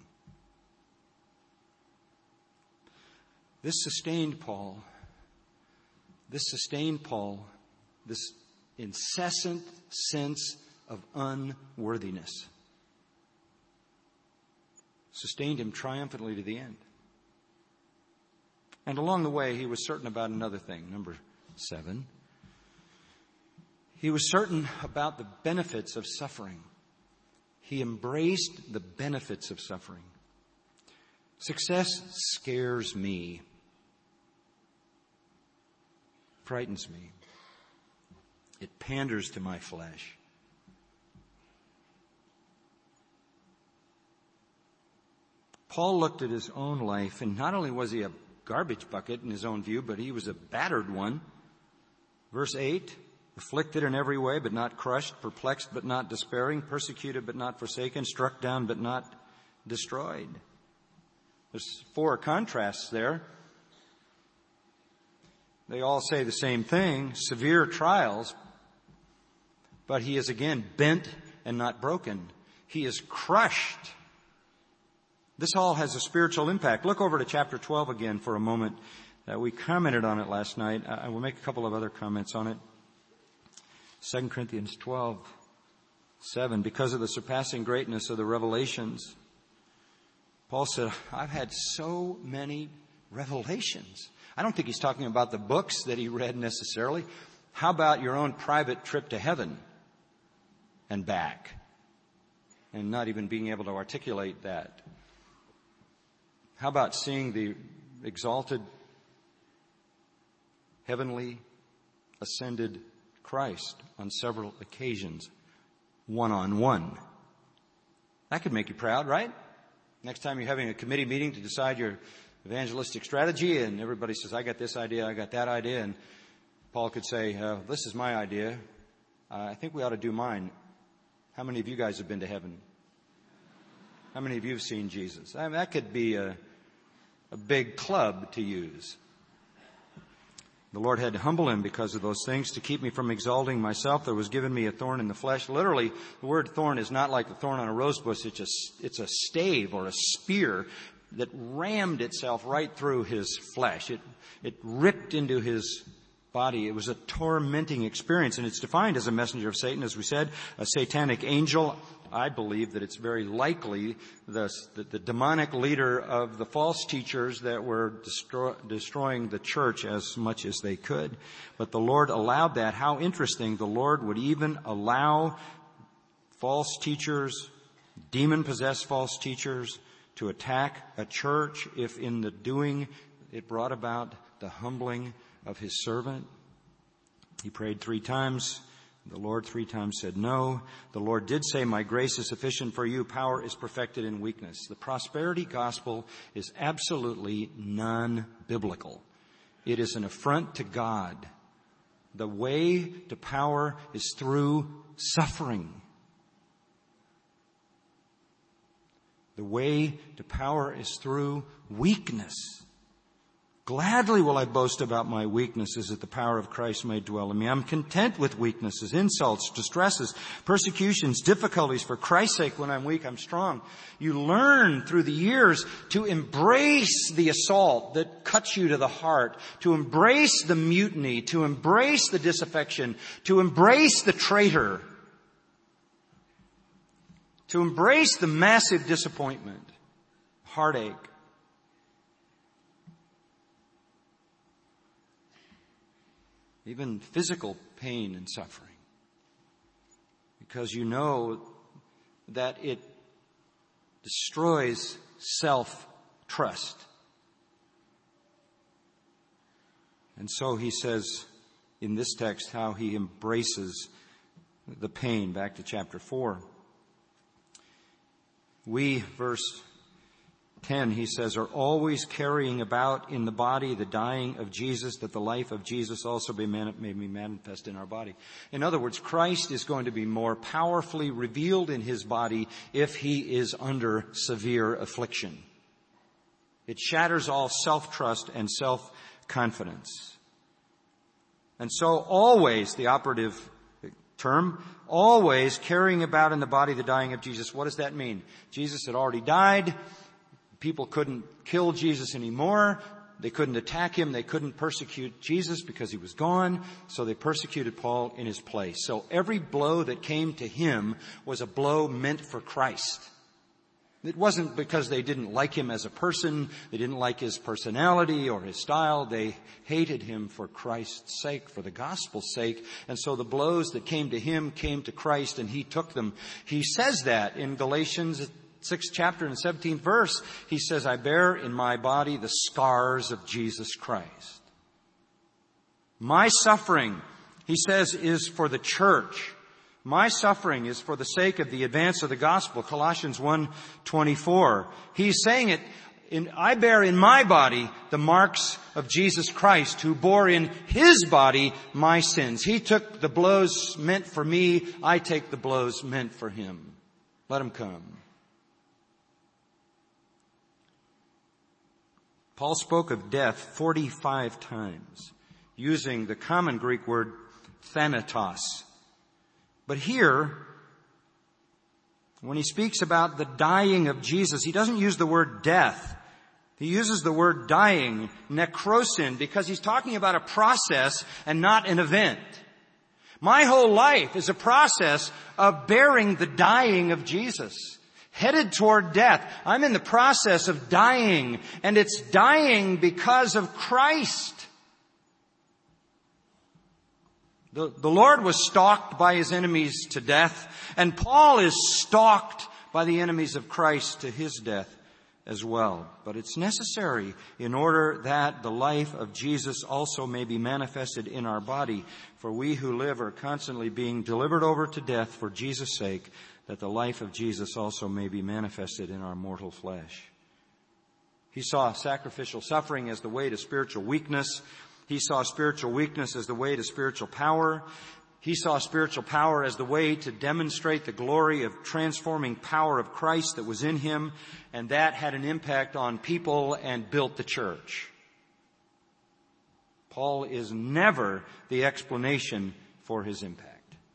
This sustained Paul. This sustained Paul, this incessant sense of unworthiness, sustained him triumphantly to the end. And along the way, he was certain about another thing, number seven. He was certain about the benefits of suffering. He embraced the benefits of suffering. Success scares me. Frightens me. It panders to my flesh. Paul looked at his own life, and not only was he a garbage bucket in his own view, but he was a battered one. Verse eight, afflicted in every way, but not crushed, perplexed, but not despairing, persecuted, but not forsaken, struck down, but not destroyed. There's four contrasts there. They all say the same thing, severe trials, but he is again bent and not broken. He is crushed. This all has a spiritual impact. Look over to chapter twelve again for a moment. Uh, we commented on it last night. I will make a couple of other comments on it. Second Corinthians twelve, seven, because of the surpassing greatness of the revelations. Paul said, I've had so many revelations. I don't think he's talking about the books that he read necessarily. How about your own private trip to heaven and back? And not even being able to articulate that. How about seeing the exalted, heavenly, ascended Christ on several occasions, one-on-one? That could make you proud, right? Next time you're having a committee meeting to decide your evangelistic strategy, and everybody says, I got this idea, I got that idea, and Paul could say, uh, this is my idea. Uh, I think we ought to do mine. How many of you guys have been to heaven? How many of you have seen Jesus? I mean, that could be a, a big club to use. The Lord had to humble him because of those things. To keep me from exalting myself, there was given me a thorn in the flesh. Literally, the word thorn is not like the thorn on a rose bush. It's a, it's a stave or a spear that rammed itself right through his flesh. It, it ripped into his body. It was a tormenting experience, and it's defined as a messenger of Satan, as we said, a satanic angel. I believe that it's very likely the, the, the demonic leader of the false teachers that were destroy, destroying the church as much as they could. But the Lord allowed that. How interesting. The Lord would even allow false teachers, demon-possessed false teachers, to attack a church if in the doing it brought about the humbling of his servant. He prayed three times The Lord three times said no. The Lord did say, my grace is sufficient for you. Power is perfected in weakness. The prosperity gospel is absolutely non-biblical. It is an affront to God. The way to power is through suffering. The way to power is through weakness. Gladly will I boast about my weaknesses, that the power of Christ may dwell in me. I'm content with weaknesses, insults, distresses, persecutions, difficulties. For Christ's sake, when I'm weak, I'm strong. You learn through the years to embrace the assault that cuts you to the heart, to embrace the mutiny, to embrace the disaffection, to embrace the traitor, to embrace the massive disappointment, heartache. Even physical pain and suffering. Because you know that it destroys self-trust. And so he says in this text how he embraces the pain. Back to chapter four. We, verse ten, he says, are always carrying about in the body the dying of Jesus, that the life of Jesus also be man- may be manifest in our body. In other words, Christ is going to be more powerfully revealed in his body if he is under severe affliction. It shatters all self-trust and self-confidence. And so always, the operative term, always carrying about in the body the dying of Jesus. What does that mean? Jesus had already died. People couldn't kill Jesus anymore. They couldn't attack him. They couldn't persecute Jesus because he was gone. So they persecuted Paul in his place. So every blow that came to him was a blow meant for Christ. It wasn't because they didn't like him as a person. They didn't like his personality or his style. They hated him for Christ's sake, for the gospel's sake. And so the blows that came to him came to Christ, and he took them. He says that in Galatians sixth chapter and seventeenth verse. He says, I bear in my body the scars of Jesus Christ. My suffering, he says, is for the church. My suffering is for the sake of the advance of the gospel. Colossians one twenty-four. He's saying it, in, I bear in my body the marks of Jesus Christ, who bore in his body my sins. He took the blows meant for me. I take the blows meant for him. Let him come. Paul spoke of death forty-five times, using the common Greek word thanatos. But here, when he speaks about the dying of Jesus, he doesn't use the word death. He uses the word dying, nekrosin, because he's talking about a process and not an event. My whole life is a process of bearing the dying of Jesus. Headed toward death. I'm in the process of dying, and it's dying because of Christ. The, the Lord was stalked by his enemies to death, and Paul is stalked by the enemies of Christ to his death as well. But it's necessary in order that the life of Jesus also may be manifested in our body. For we who live are constantly being delivered over to death for Jesus' sake, that the life of Jesus also may be manifested in our mortal flesh. He saw sacrificial suffering as the way to spiritual weakness. He saw spiritual weakness as the way to spiritual power. He saw spiritual power as the way to demonstrate the glory of transforming power of Christ that was in him, and that had an impact on people and built the church. Paul is never the explanation for his impact.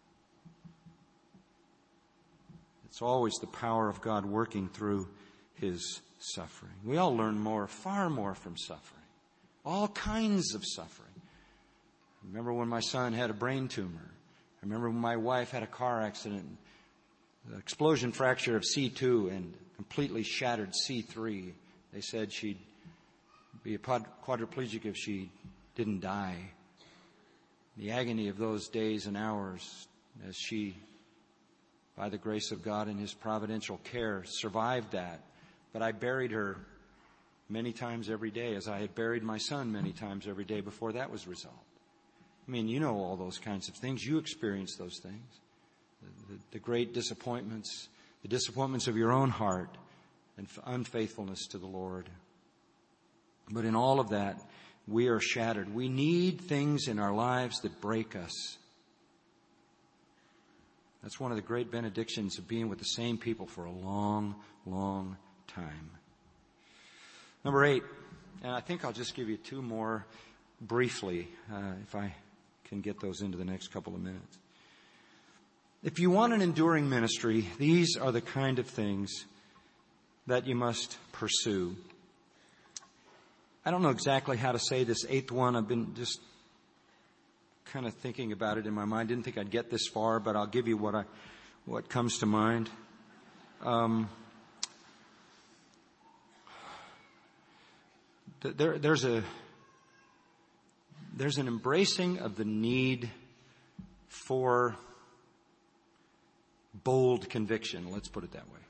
It's always the power of God working through his suffering. We all learn more, far more from suffering. All kinds of suffering. I remember when my son had a brain tumor. I remember when my wife had a car accident. The explosion fracture of C two and completely shattered C three. They said she'd be a quadriplegic if she didn't die. The agony of those days and hours as she, by the grace of God and his providential care, survived that. But I buried her many times every day, as I had buried my son many times every day before that was resolved. I mean, you know all those kinds of things. You experience those things. The, the, the great disappointments, the disappointments of your own heart and unfaithfulness to the Lord. But in all of that, we are shattered. We need things in our lives that break us. That's one of the great benedictions of being with the same people for a long, long time. Number eight, and I think I'll just give you two more briefly, uh, if I can get those into the next couple of minutes. If you want an enduring ministry, these are the kind of things that you must pursue. I don't know exactly how to say this eighth one. I've been just kind of thinking about it in my mind. Didn't think I'd get this far, but I'll give you what I, what comes to mind. Um, there, there's a there's an embracing of the need for bold conviction. Let's put it that way.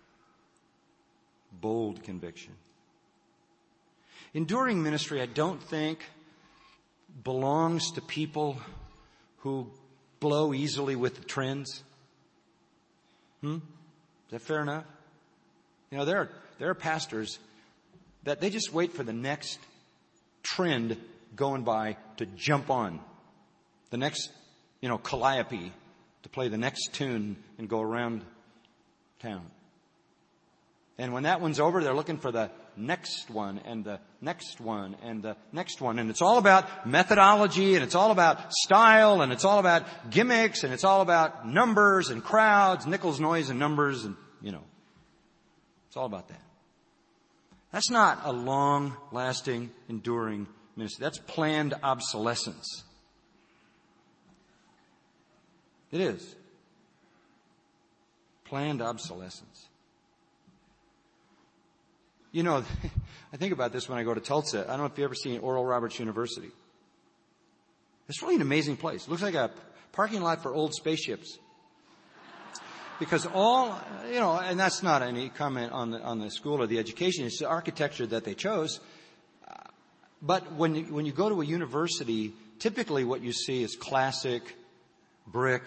Bold conviction. Enduring ministry, I don't think, belongs to people who blow easily with the trends. Hmm? Is that fair enough? You know, there are, there are pastors that they just wait for the next trend going by to jump on. The next, you know, calliope to play the next tune and go around town. And when that one's over, they're looking for the next one and the next one and the next one. And it's all about methodology and it's all about style and it's all about gimmicks and it's all about numbers and crowds, nickels, noise, and numbers and, you know, it's all about that. That's not a long-lasting, enduring ministry. That's planned obsolescence. It is. Planned obsolescence. You know, I think about this when I go to Tulsa. I don't know if you've ever seen Oral Roberts University. It's really an amazing place. It looks like a parking lot for old spaceships. Because all, you know, and that's not any comment on the, on the school or the education. It's the architecture that they chose. But when you, when you go to a university, typically what you see is classic, brick,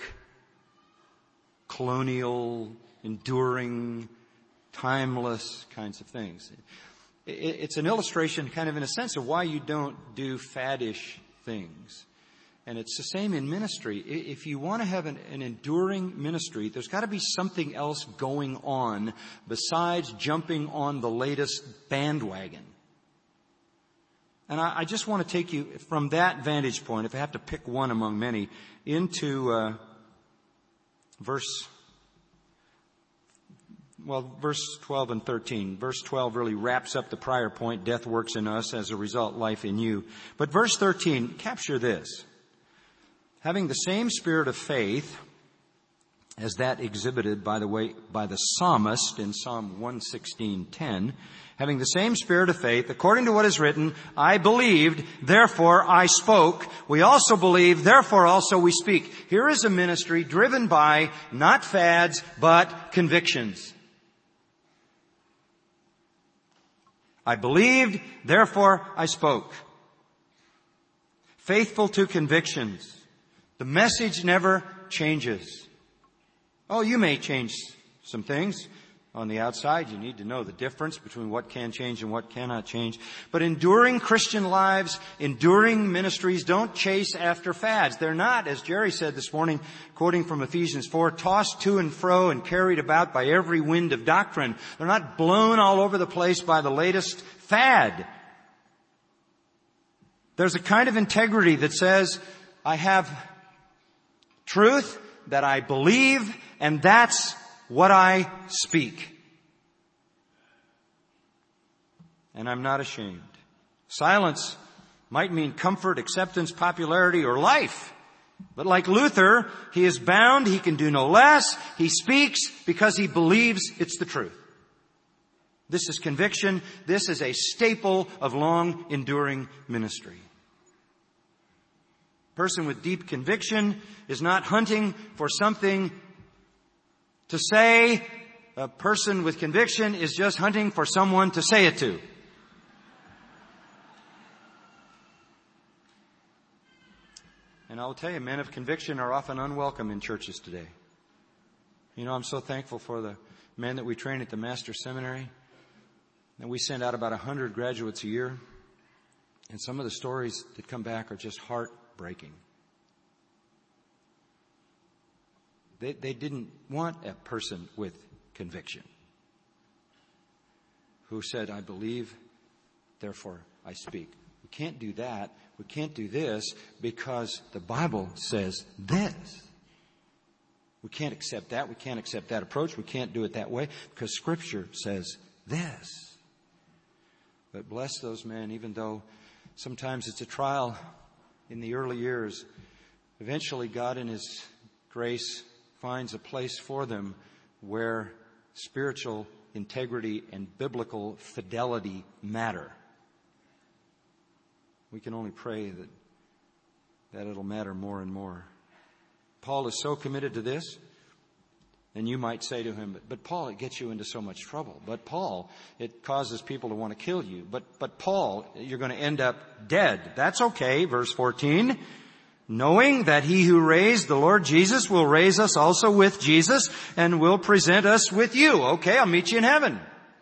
colonial, enduring, timeless kinds of things. It's an illustration, kind of in a sense, of why you don't do faddish things. And it's the same in ministry. If you want to have an, an enduring ministry, there's got to be something else going on besides jumping on the latest bandwagon. And I, I just want to take you from that vantage point, if I have to pick one among many, into uh, verse Well, verse twelve and thirteen. Verse twelve really wraps up the prior point. Death works in us, as a result, life in you. But verse thirteen, capture this. Having the same spirit of faith as that exhibited, by the way, by the psalmist in Psalm one sixteen ten, having the same spirit of faith, according to what is written, I believed, therefore I spoke. We also believe, therefore also we speak. Here is a ministry driven by not fads, but convictions. I believed, therefore I spoke. Faithful to convictions. The message never changes. Oh, you may change some things on the outside. You need to know the difference between what can change and what cannot change. But enduring Christian lives, enduring ministries don't chase after fads. They're not, as Jerry said this morning, quoting from Ephesians four, tossed to and fro and carried about by every wind of doctrine. They're not blown all over the place by the latest fad. There's a kind of integrity that says, I have truth that I believe, and that's what I speak. And I'm not ashamed. Silence might mean comfort, acceptance, popularity, or life. But like Luther, he is bound, he can do no less. He speaks because he believes it's the truth. This is conviction. This is a staple of long enduring ministry. A person with deep conviction is not hunting for something to say. A person with conviction is just hunting for someone to say it to. And I'll tell you, men of conviction are often unwelcome in churches today. You know, I'm so thankful for the men that we train at the Master's Seminary. And we send out about one hundred graduates a year. And some of the stories that come back are just heartbreaking. They, they didn't want a person with conviction who said, I believe, therefore I speak. We can't do that. We can't do this because the Bible says this. We can't accept that. We can't accept that approach. We can't do it that way because Scripture says this. But bless those men, even though sometimes it's a trial in the early years. Eventually, God in His grace finds a place for them where spiritual integrity and biblical fidelity matter. We can only pray that, that it'll matter more and more. Paul is so committed to this, and you might say to him, but, but Paul, it gets you into so much trouble. But Paul, it causes people to want to kill you. But, but Paul, you're going to end up dead. That's okay. Verse fourteen, knowing that He who raised the Lord Jesus will raise us also with Jesus and will present us with you. Okay, I'll meet you in heaven.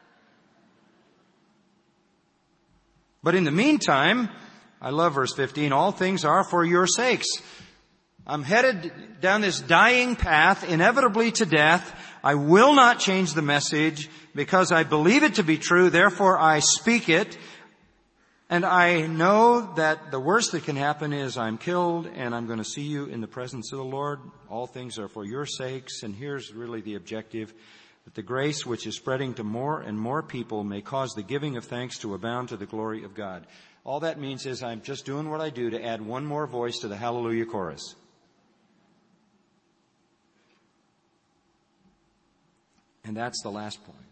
But in the meantime, I love verse fifteen, all things are for your sakes. I'm headed down this dying path, inevitably to death. I will not change the message because I believe it to be true. Therefore, I speak it. And I know that the worst that can happen is I'm killed and I'm going to see you in the presence of the Lord. All things are for your sakes. And here's really the objective, that the grace which is spreading to more and more people may cause the giving of thanks to abound to the glory of God. All that means is I'm just doing what I do to add one more voice to the hallelujah chorus. And that's the last point.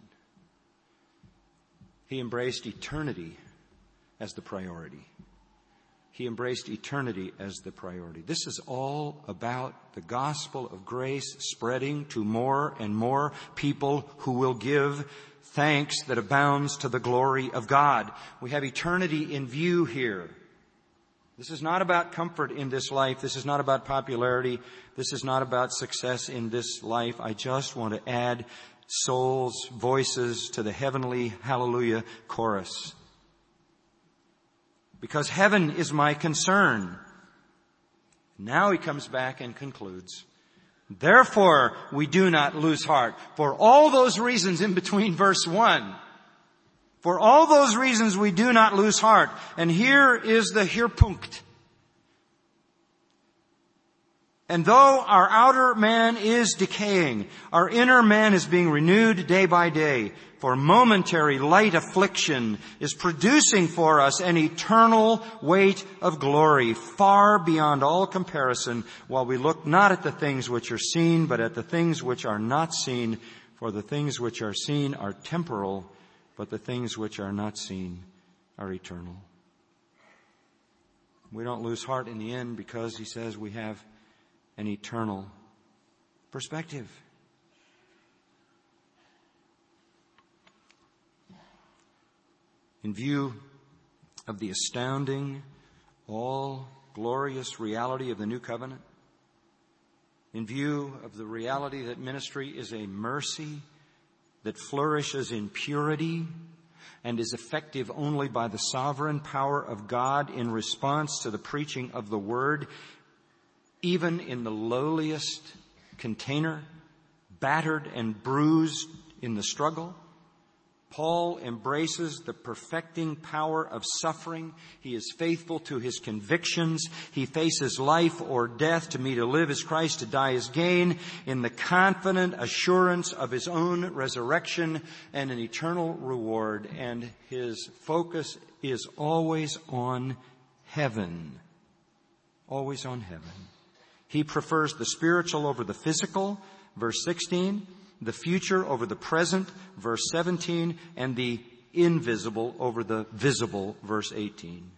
He embraced eternity as the priority. He embraced eternity as the priority. This is all about the gospel of grace spreading to more and more people who will give thanks that abounds to the glory of God. We have eternity in view here. This is not about comfort in this life. This is not about popularity. This is not about success in this life. I just want to add souls, voices to the heavenly hallelujah chorus. Because heaven is my concern. Now he comes back and concludes, therefore we do not lose heart. For all those reasons in between verse one. For all those reasons we do not lose heart. And here is the Höhepunkt. And though our outer man is decaying, our inner man is being renewed day by day. For momentary light affliction is producing for us an eternal weight of glory, far beyond all comparison, while we look not at the things which are seen, but at the things which are not seen. For the things which are seen are temporal, but the things which are not seen are eternal. We don't lose heart in the end because, he says, we have an eternal perspective. In view of the astounding, all-glorious reality of the new covenant, in view of the reality that ministry is a mercy that flourishes in purity and is effective only by the sovereign power of God in response to the preaching of the Word, even in the lowliest container, battered and bruised in the struggle, Paul embraces the perfecting power of suffering. He is faithful to his convictions. He faces life or death. To me to live is Christ, to die is gain, in the confident assurance of his own resurrection and an eternal reward. And his focus is always on heaven. Always on heaven. He prefers the spiritual over the physical, verse sixteen, the future over the present, verse seventeen, and the invisible over the visible, verse eighteen.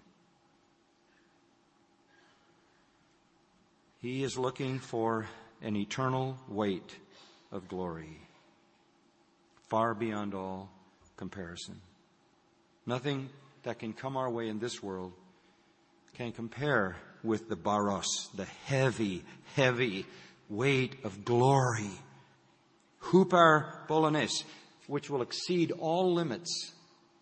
He is looking for an eternal weight of glory, far beyond all comparison. Nothing that can come our way in this world can compare with the baros, the heavy, heavy weight of glory. Hupar bolones, which will exceed all limits,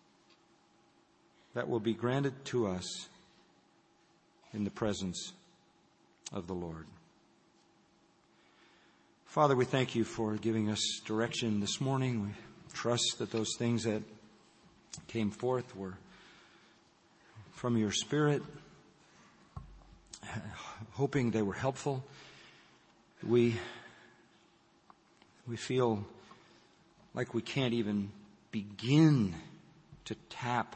that will be granted to us in the presence of the Lord. Father, we thank you for giving us direction this morning. We trust that those things that came forth were from your Spirit, hoping they were helpful. We, we feel like we can't even begin to tap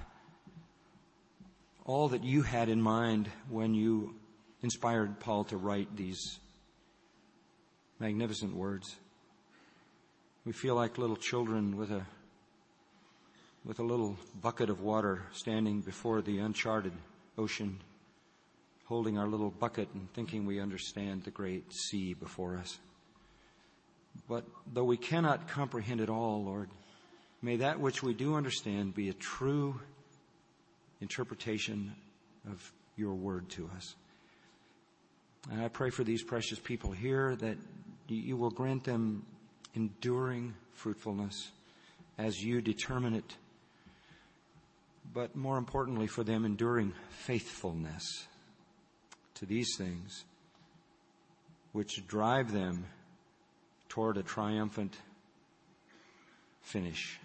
all that you had in mind when you inspired Paul to write these magnificent words. We feel like little children with a with a little bucket of water standing before the uncharted ocean, holding our little bucket and thinking we understand the great sea before us. But though we cannot comprehend it all, Lord, may that which we do understand be a true interpretation of your word to us. And I pray for these precious people here that you will grant them enduring fruitfulness as you determine it, but more importantly for them enduring faithfulness to these things which drive them toward a triumphant finish.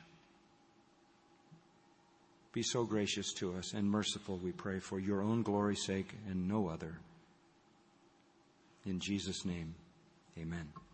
Be so gracious to us and merciful, we pray, for your own glory's sake and no other. In Jesus' name, amen.